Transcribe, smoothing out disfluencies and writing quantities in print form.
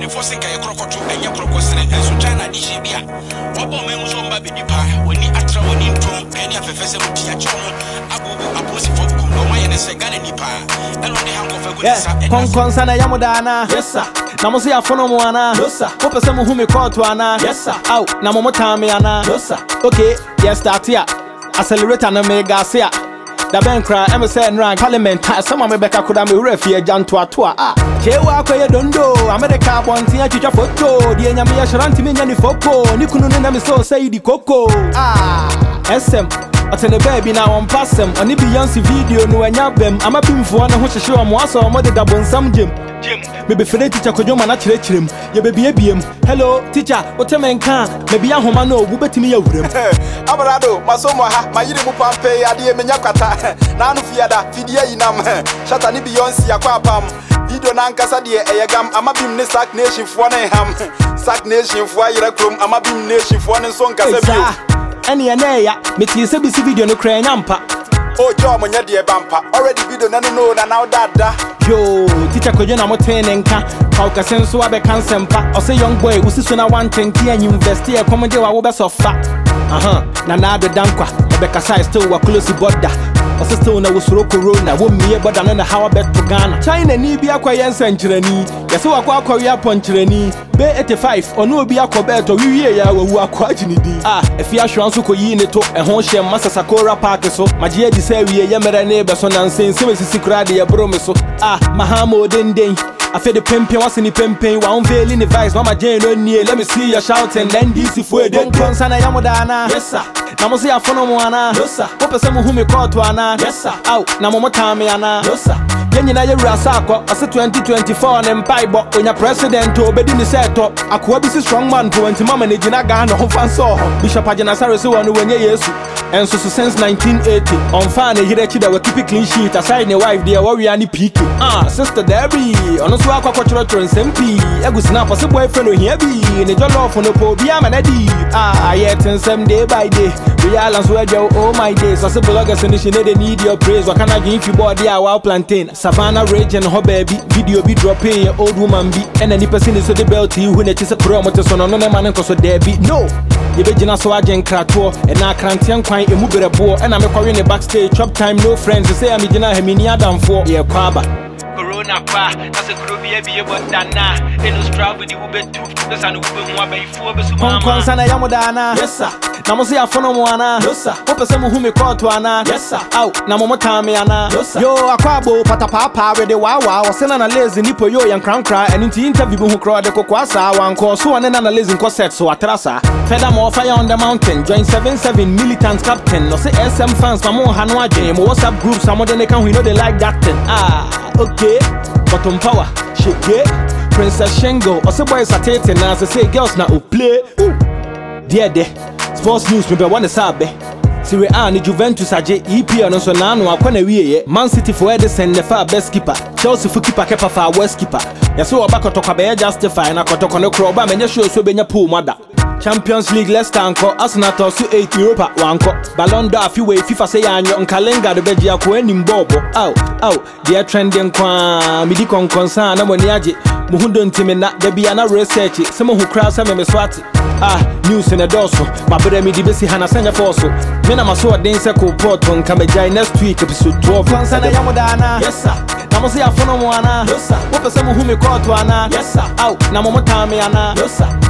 before say kay krokoto enye krokosene enso China di shebia obo men so mba be nipa woni atra woni ntom eni afefese mutia chono abubu aposi fo ko ma ye ne se Ghana nipa eno de hanko fe go sa konkon sana yamudana yes sir na mo se afono mo ana yes sir wo pese mo hu me court ana yes sir aw na mo tame ana yes sir okay yes start here accelerator na me gas here da ben cry MSN rank parliament some me beka koda me refie janto atoa jewa akoye dondo America bonti atwitwa photo die nyame ya shranti me nya ni foko ni kunu ne na me so say di koko SM atene baby na on passem oni Beyonce video no anya bem amabimfo na ho hyehye o mo aso mo de dabonsam jem me be fere teacher kodwoma na kyerɛkyerɛm ye be biem hello teacher otemenka me bia homa no ogu betimi ya wuram abrado masomo ha mayire mu pampe ade menya kwata na anu fiada fidie yinam shata ni Beyonce akwa pam video na nkasa de eyegam amabim ne Sack Nation fo na ham Sack Nation fo ayira krom amabim nation fo ne nso nkasa bio ene ene ya meti se bi video no kra nyampa oh jo monya de bampa already video na no na now dada yo teacher kodwe na motene nka ka ka senso abe kansempa o say young boy usi so na 110 and invest here come je wa wo be sofa na do dankwa ebe ka size still wa close border o say still na wo soro corona wo mie border na how bet to Ghana China ni bi akwa yensa nkyerani yese wa kwa wi aponkyerani be 85 ono obi akobet o wiwie ya wawu akwa aginidi efi ahwan so koyi ne to ehon hye masasakora park so magye di say wie ye mere ne be so nansense mesisi krade ye bro me so mahamo denden afi de pempen wase ni pempen wa on veli ni vice mama jane no nie let me see you shouting then this for the konsa na yamudana yes sir na mo se afono mo ana yes sir wo pese mo hu me court ana yes sir aw na mo tame ana yes sir yenyina ye wurasa akọ ase 2024 ne mpaibo onya president obedi ni seto akwa bi si strong man 20 mama ne gina Ghana ho fanso Bishop Ajana Sare se wonu wenye Yesu enso so since 1980 on fan e hire chi da we keep clean sheet aside ne wife there we ani piki sister Debbie ono so akwa choro nsempi egusina pose boyfriend ohia bi ne jollof no po bia manadi yet nsem day by day balance where you oh my days so bloggers and they need your praise what can I give you body our plantain Savannah region ho baby video be dropping old woman be and any person is so the belt you who net is a promoter so no man nko so there be no you be jina so agen krato and na krantian kwan emu berebo and I make the backstage chop time no friends say am jina hemini adam for ye kwaba corona pa that's a group be but dana eno struggle the ube too that's an ube ho abaifo be so mama konsa na yamudana yes sir na mo se afono mo ana yes sir wo pese mo hu me court ana yes sir aw na mo tame ana yo akwabo patapapa we de wawa wo se na lazy nipo yo yan krankra and interview hu kro de kokwasa wanko so one na lazy nko set so atrasa feda mo fire on the mountain join 77 militant captain no say SM fans ma mo hanu adwen mo WhatsApp groups some de can we know they like that thing okay bottom power shake Princess Shengo or say boys are tating as say girls na play there sports news me be one sabe Serie A ni Juventus aje EPL no so na no akwana wieye Man City for Edison the far best keeper Chelsea for keeper kepa for worst keeper yaso obakotokwa be justify na kotoko no kro ba menye show so benya pool mother Champions League Leicester anko Arsenal to so 8 Europa wanko Ballon d'Or fi we FIFA say anyo nkalenga de beji akwa enim bobo they trending kwa midi konkonsa na moni aje muhundo ntime na de bia na research se mo hu kra se me swati news in a doso my brother me di besi hana sanya forso me na maso den se ko port on kamejai next week episode 12 konsa na yamudana yes sir na mo se afono mo ana yes sir wo pese mo hu me court ana yes sir na mo tame ana yes sir